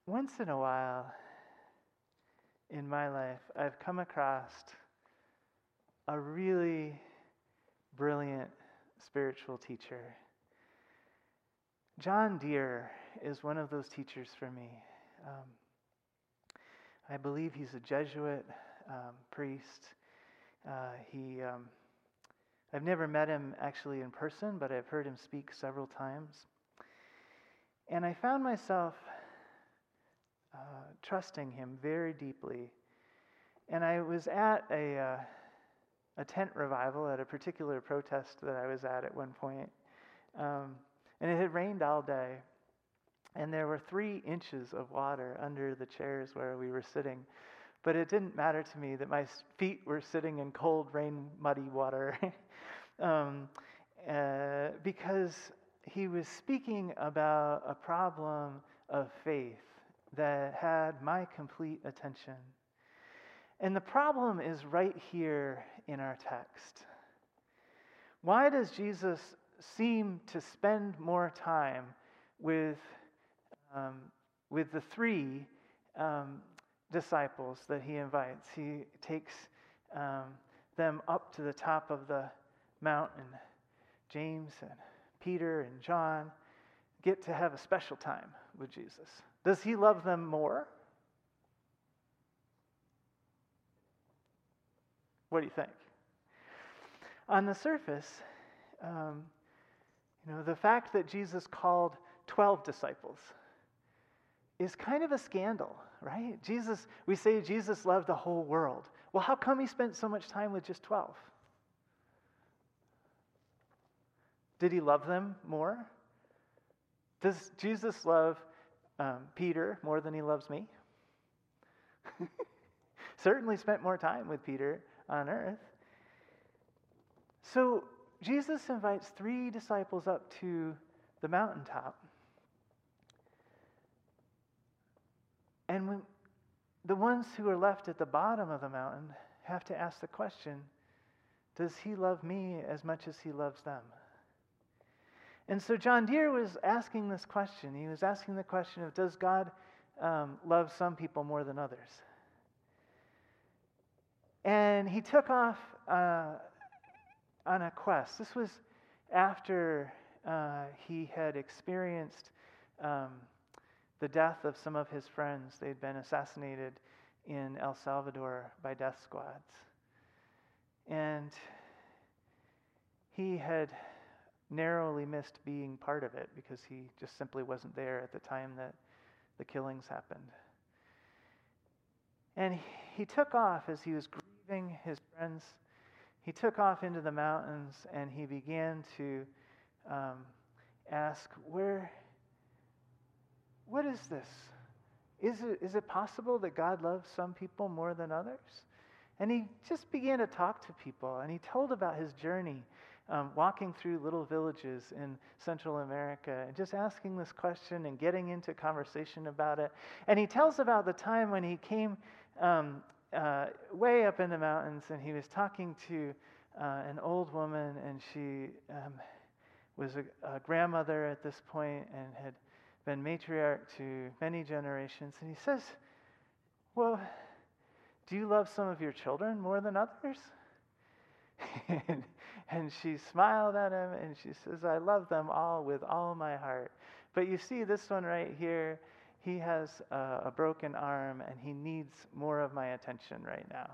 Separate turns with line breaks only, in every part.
Once in a while in my life, I've come across a really brilliant spiritual teacher. John Deere is one of those teachers for me. I believe he's a Jesuit priest. I've never met him actually in person, but I've heard him speak several times. And I found myself trusting him very deeply. And I was at a tent revival at a particular protest that I was at one point. And it had rained all day. And there were 3 inches of water under the chairs where we were sitting. But it didn't matter to me that my feet were sitting in cold, rain, muddy water. Because he was speaking about a problem of faith that had my complete attention. And the problem is right here in our text. Why does Jesus seem to spend more time with the 3 disciples that he invites? He takes them up to the top of the mountain. James and Peter and John get to have a special time with Jesus. Does he love them more? What do you think? On the surface, the fact that Jesus called 12 disciples is kind of a scandal, right? We say Jesus loved the whole world. Well, how come he spent so much time with just 12? Did he love them more? Does Jesus love Peter more than he loves me? Certainly spent more time with Peter on earth. So Jesus invites 3 disciples up to the mountaintop. And when the ones who are left at the bottom of the mountain have to ask the question, does he love me as much as he loves them? And so John Deere was asking this question. He was asking the question of, does God love some people more than others? And he took off on a quest. This was after he had experienced the death of some of his friends. They'd been assassinated in El Salvador by death squads. And he had narrowly missed being part of it because he just simply wasn't there at the time that the killings happened. And he took off as he was grieving his friends. He took off into the mountains and he began to ask, what is this? Is it possible that God loves some people more than others? And he just began to talk to people, and he told about his journey walking through little villages in Central America and just asking this question and getting into conversation about it. And he tells about the time when he came way up in the mountains and he was talking to an old woman, and she was a grandmother at this point and had been matriarch to many generations. And he says, well, do you love some of your children more than others? And she smiled at him and she says, I love them all with all my heart. But you see this one right here, he has a broken arm and he needs more of my attention right now.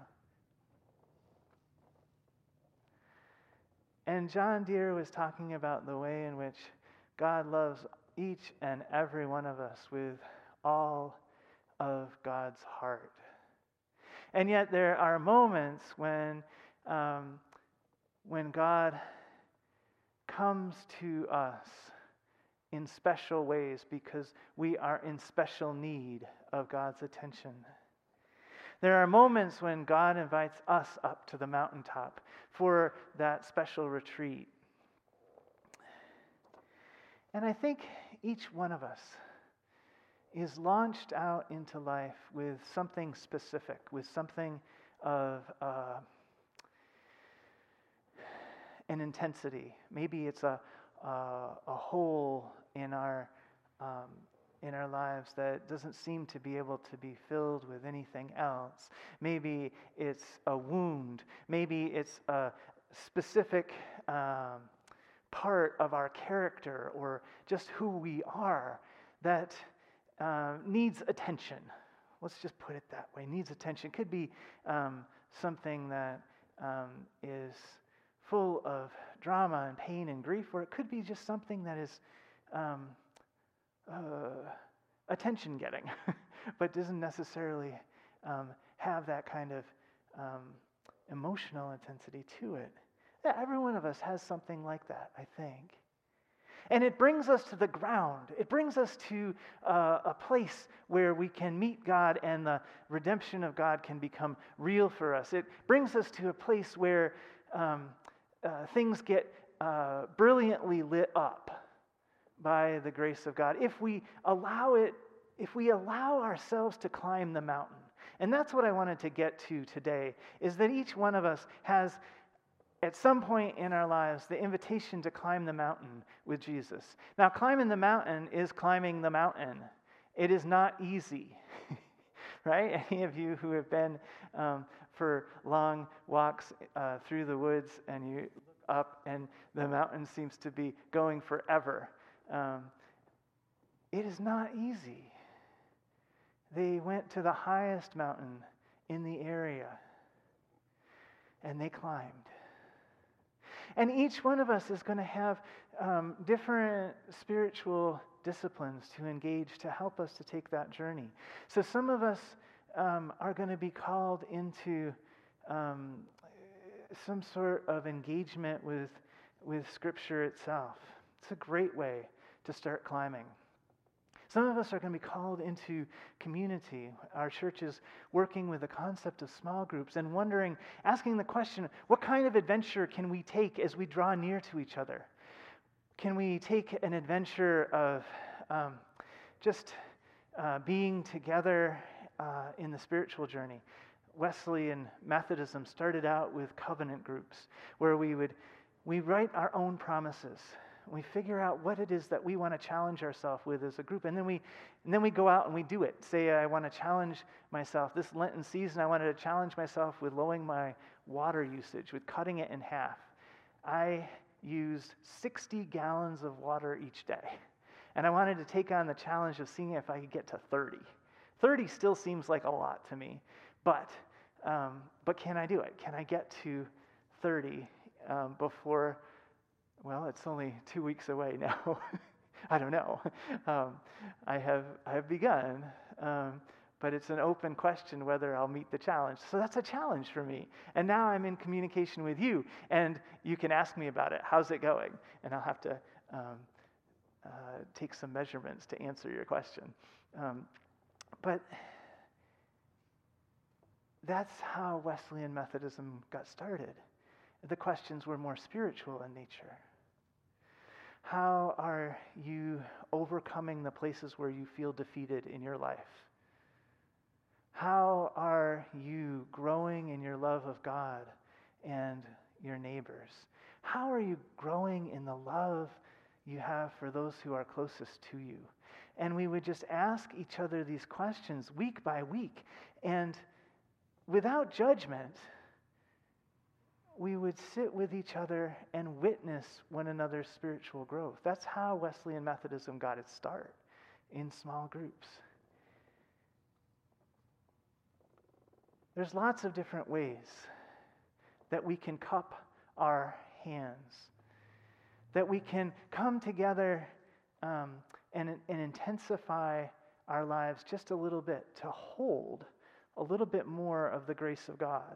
And John Deere was talking about the way in which God loves each and every one of us with all of God's heart. And yet there are moments when God comes to us in special ways because we are in special need of God's attention. There are moments when God invites us up to the mountaintop for that special retreat. And I think each one of us is launched out into life with something specific, with something of an intensity. Maybe it's a hole in our in our lives that doesn't seem to be able to be filled with anything else. Maybe it's a wound. Maybe it's a specific part of our character or just who we are that needs attention. Let's just put it that way. Needs attention. Could be something that is full of drama and pain and grief, or it could be just something that is attention getting, but doesn't necessarily have that kind of emotional intensity to it. Yeah, every one of us has something like that, I think. And it brings us to the ground. It brings us to a place where we can meet God and the redemption of God can become real for us. It brings us to a place where things get brilliantly lit up by the grace of God. If we allow ourselves to climb the mountain. And that's what I wanted to get to today, is that each one of us has, at some point in our lives, the invitation to climb the mountain with Jesus. Now, climbing the mountain is climbing the mountain. It is not easy, right? Any of you who have been for long walks through the woods and you look up and the mountain seems to be going forever. It is not easy. They went to the highest mountain in the area and they climbed. And each one of us is going to have different spiritual disciplines to engage to help us to take that journey. So some of us are going to be called into some sort of engagement with Scripture itself. It's a great way to start climbing. Some of us are going to be called into community. Our church is working with the concept of small groups and asking the question, what kind of adventure can we take as we draw near to each other? Can we take an adventure of just being together in the spiritual journey? Wesleyan Methodism started out with covenant groups where we write our own promises. We figure out what it is that we want to challenge ourselves with as a group, and then we go out and we do it. Say, I want to challenge myself this Lenten season. I wanted to challenge myself with lowering my water usage, with cutting it in half. I used 60 gallons of water each day, and I wanted to take on the challenge of seeing if I could get to 30. 30 still seems like a lot to me, but can I do it? Can I get to 30 before? Well, it's only 2 weeks away now. I don't know. I have begun, but it's an open question whether I'll meet the challenge. So that's a challenge for me. And now I'm in communication with you, and you can ask me about it. How's it going? And I'll have to take some measurements to answer your question. But that's how Wesleyan Methodism got started. The questions were more spiritual in nature. How are you overcoming the places where you feel defeated in your life? How are you growing in your love of God and your neighbors? How are you growing in the love you have for those who are closest to you? And we would just ask each other these questions week by week. And without judgment, we would sit with each other and witness one another's spiritual growth. That's how Wesleyan Methodism got its start, in small groups. There's lots of different ways that we can cup our hands, that we can come together and intensify our lives just a little bit to hold a little bit more of the grace of God.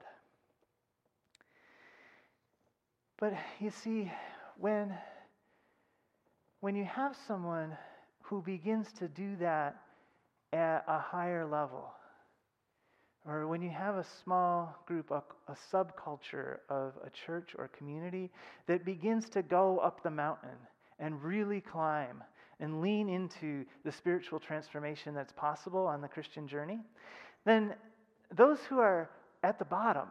But you see, when you have someone who begins to do that at a higher level, or when you have a small group, a subculture of a church or community that begins to go up the mountain and really climb and lean into the spiritual transformation that's possible on the Christian journey, then those who are at the bottom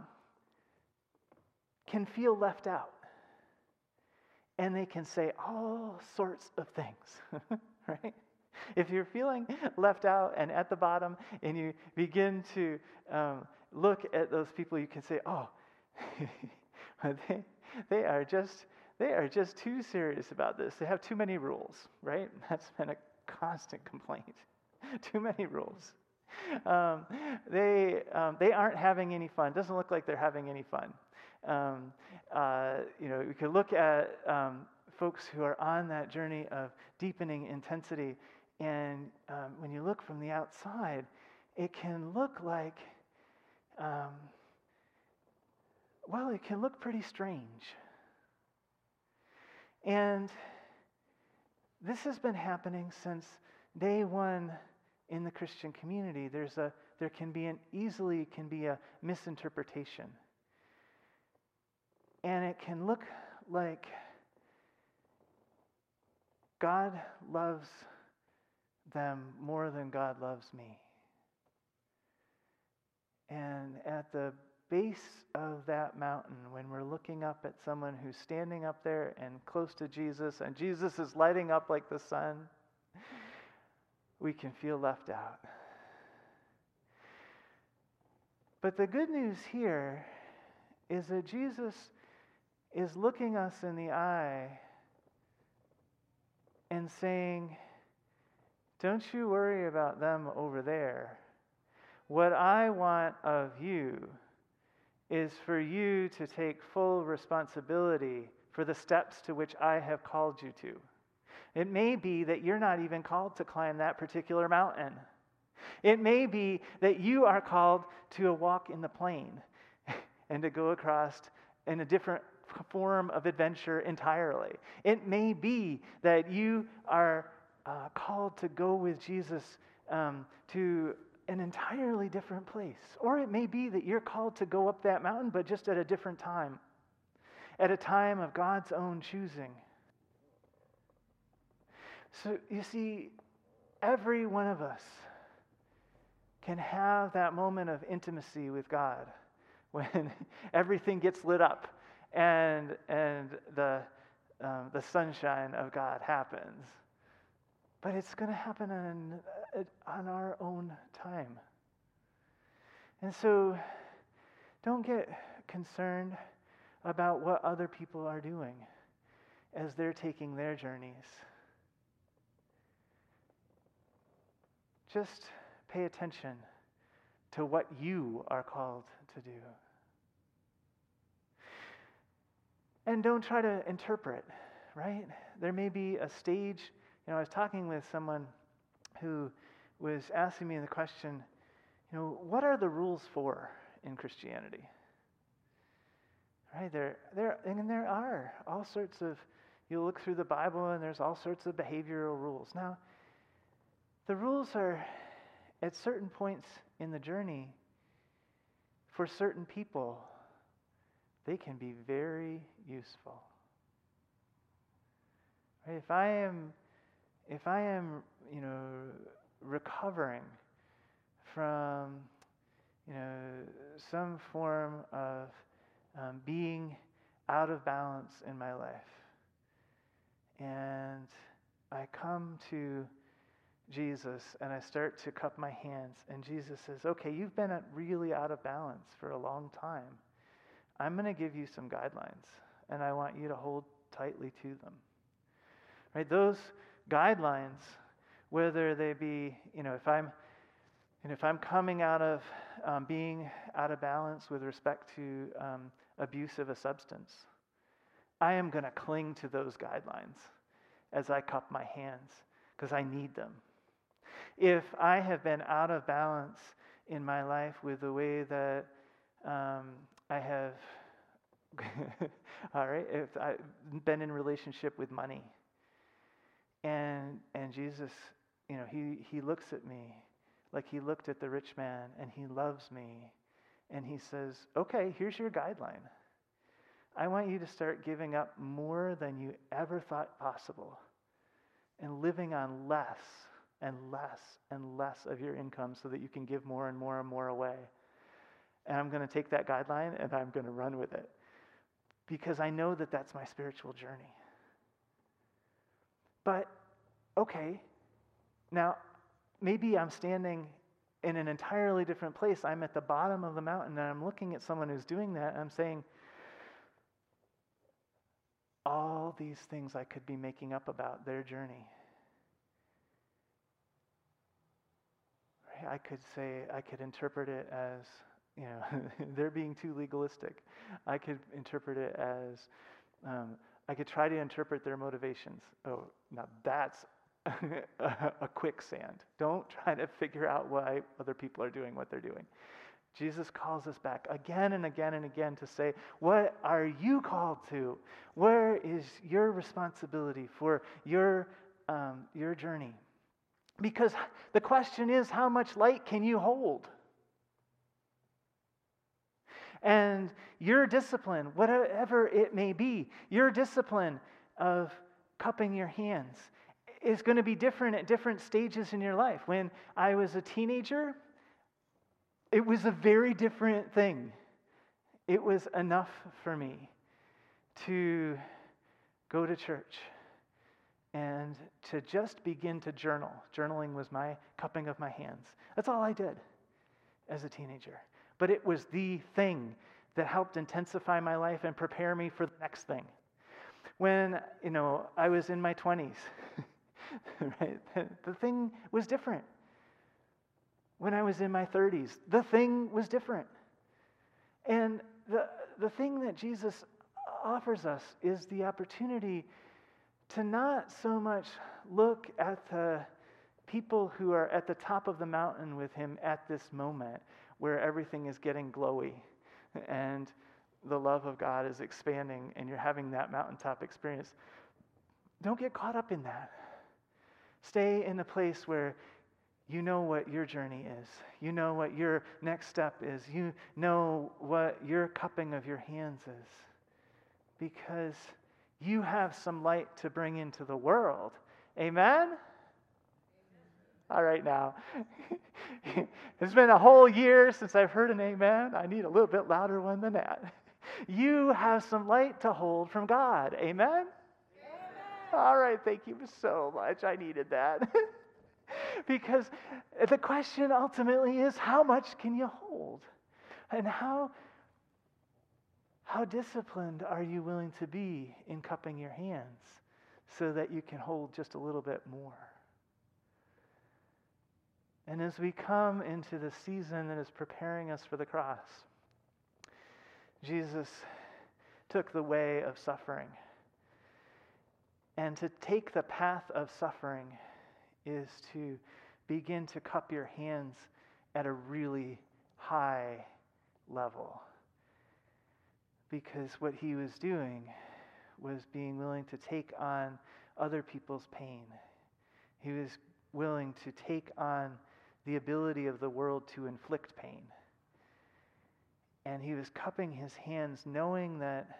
can feel left out. And they can say all sorts of things, right? If you're feeling left out and at the bottom, and you begin to look at those people, you can say, "Oh, they, they are just they are just too serious about this. They have too many rules." Right? That's been a constant complaint. Too many rules. They aren't having any fun. Doesn't look like they're having any fun. We could look at folks who are on that journey of deepening intensity, and when you look from the outside, it can look like, it can look pretty strange. And this has been happening since day one in the Christian community. There can be a misinterpretation. And it can look like God loves them more than God loves me. And at the base of that mountain, when we're looking up at someone who's standing up there and close to Jesus, and Jesus is lighting up like the sun, we can feel left out. But the good news here is that Jesus is looking us in the eye and saying, "Don't you worry about them over there. What I want of you is for you to take full responsibility for the steps to which I have called you to." It may be that you're not even called to climb that particular mountain. It may be that you are called to a walk in the plain and to go across in a different form of adventure entirely. It may be that you are called to go with Jesus to an entirely different place. Or it may be that you're called to go up that mountain, but just at a different time, at a time of God's own choosing. So you see, every one of us can have that moment of intimacy with God when everything gets lit up and the sunshine of God happens. But it's going to happen on our own time. And so don't get concerned about what other people are doing as they're taking their journeys. Just pay attention to what you are called to do. And don't try to interpret, right? There may be a stage. I was talking with someone who was asking me the question, what are the rules for in Christianity? Right? There are all sorts of, you look through the Bible and there's all sorts of behavioral rules. Now, the rules are, at certain points in the journey, for certain people, they can be very useful. Right? If I am, recovering from, some form of being out of balance in my life, and I come to Jesus and I start to cup my hands, and Jesus says, "Okay, you've been really out of balance for a long time. I'm going to give you some guidelines, and I want you to hold tightly to them." Right? Those guidelines, whether they be, if I'm coming out of being out of balance with respect to abuse of a substance, I am going to cling to those guidelines as I cup my hands because I need them. If I have been out of balance in my life with the way that I have, all right, if I've been in relationship with money, and Jesus, he looks at me like he looked at the rich man, and he loves me, and he says, "Okay, here's your guideline. I want you to start giving up more than you ever thought possible and living on less and less and less of your income so that you can give more and more and more away. And I'm going to take that guideline and I'm going to run with it because I know that that's my spiritual journey." But, okay, Now, maybe I'm standing in an entirely different place. I'm at the bottom of the mountain and I'm looking at someone who's doing that and I'm saying, all these things I could be making up about their journey. I could interpret it as, they're being too legalistic. I could interpret it as, I could try to interpret their motivations. Oh, now that's a quicksand. Don't try to figure out why other people are doing what they're doing. Jesus calls us back again and again and again to say, what are you called to? Where is your responsibility for your journey? Because the question is, how much light can you hold? And your discipline, whatever it may be, your discipline of cupping your hands is going to be different at different stages in your life. When I was a teenager, it was a very different thing. It was enough for me to go to church and to just begin to journal. Journaling was my cupping of my hands. That's all I did as a teenager. But it was the thing that helped intensify my life and prepare me for the next thing. When, I was in my 20s, right, the thing was different. When I was in my 30s, the thing was different. And the thing that Jesus offers us is the opportunity to not so much look at the people who are at the top of the mountain with him at this moment where everything is getting glowy and the love of God is expanding and you're having that mountaintop experience. Don't get caught up in that. Stay in the place where you know what your journey is. You know what your next step is. You know what your cupping of your hands is. Because you have some light to bring into the world. Amen? All right now. It's been a whole year since I've heard an amen. I need a little bit louder one than that. You have some light to hold from God. Amen? Amen. All right, thank you so much. I needed that. Because the question ultimately is, how much can you hold? And how disciplined are you willing to be in cupping your hands so that you can hold just a little bit more? And as we come into the season that is preparing us for the cross, Jesus took the way of suffering. And to take the path of suffering is to begin to cup your hands at a really high level. Because what he was doing was being willing to take on other people's pain. He was willing to take on the ability of the world to inflict pain. And he was cupping his hands knowing that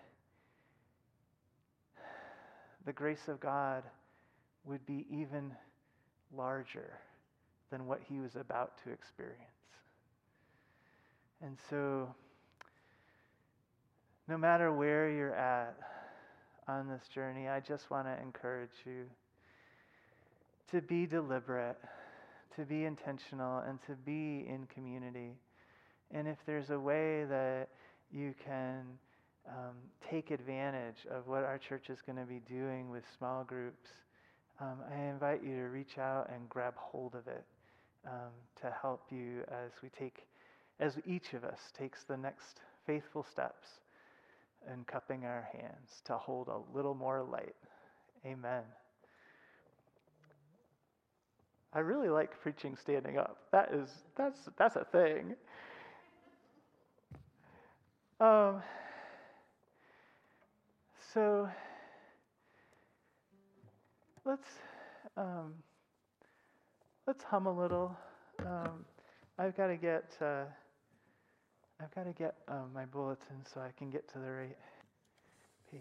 the grace of God would be even larger than what he was about to experience. And so, no matter where you're at on this journey, I just want to encourage you to be deliberate, to be intentional, and to be in community. And if there's a way that you can take advantage of what our church is going to be doing with small groups, I invite you to reach out and grab hold of it to help you as each of us takes the next faithful steps in cupping our hands to hold a little more light. Amen. I really like preaching standing up. That's a thing. So let's hum a little. I've got to get my bulletin so I can get to the right page.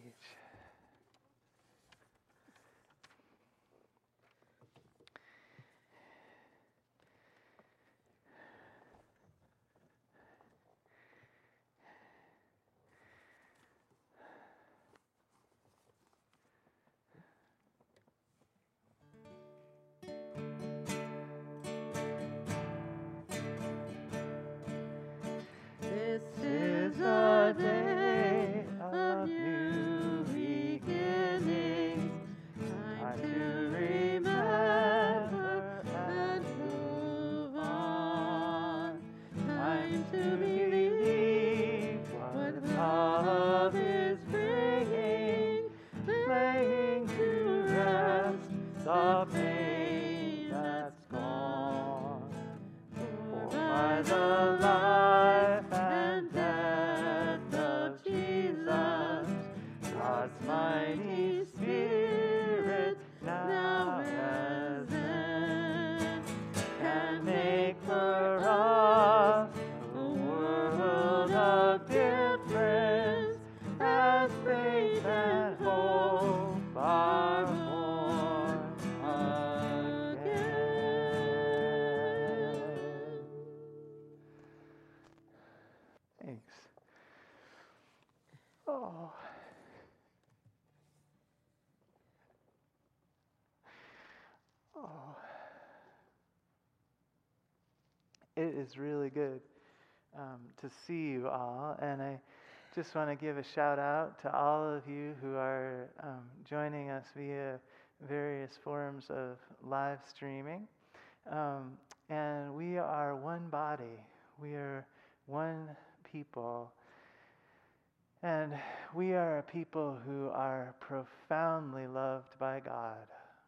It is really good to see you all, and I just want to give a shout out to all of you who are joining us via various forms of live streaming. And we are one body. We are one people. And we are a people who are profoundly loved by God.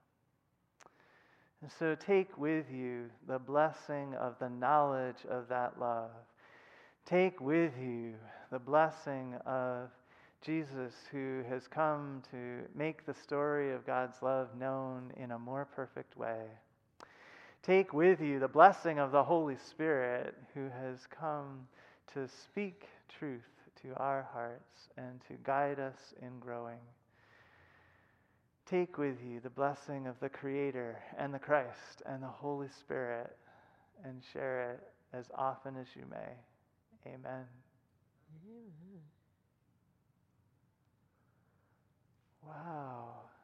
And so take with you the blessing of the knowledge of that love. Take with you the blessing of Jesus, who has come to make the story of God's love known in a more perfect way. Take with you the blessing of the Holy Spirit, who has come to speak truth to our hearts and to guide us in growing. Take with you the blessing of the Creator and the Christ and the Holy Spirit, and share it as often as you may. Amen.
Amen.
Wow.